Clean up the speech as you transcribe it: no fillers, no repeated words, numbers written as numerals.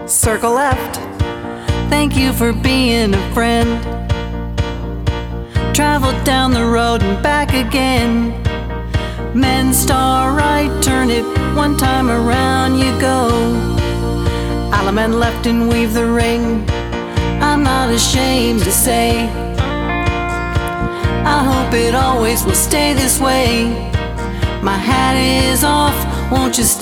Circle left, thank you for being a friend. Traveled down the road and back again. Men star right, turn it one time around you go. Alaman left and weave the ring. I'm not ashamed to say, I hope it always will stay this way. My hat is off, won't you